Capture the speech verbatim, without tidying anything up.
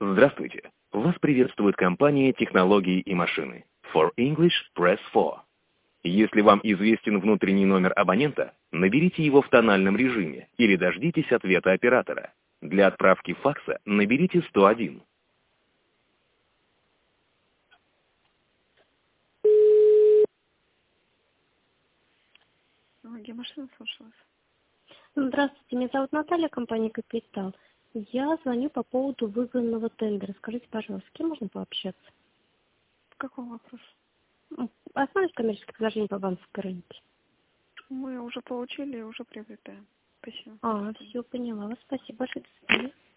Здравствуйте. Вас приветствует компания «Технологии и машины». For English, press four. Если вам известен внутренний номер абонента, наберите его в тональном режиме или дождитесь ответа оператора. Для отправки факса наберите сто один. Технология машины, слушаю вас. Здравствуйте, меня зовут Наталья, компания «Капитал». Я звоню по поводу выигранного тендера. Скажите, пожалуйста, с кем можно пообщаться? По какому вопросу? Основное коммерческое предложение по банковской гарантии. Мы уже получили и уже приобретаем. Спасибо. А, все, поняла вас. Спасибо большое. До свидания.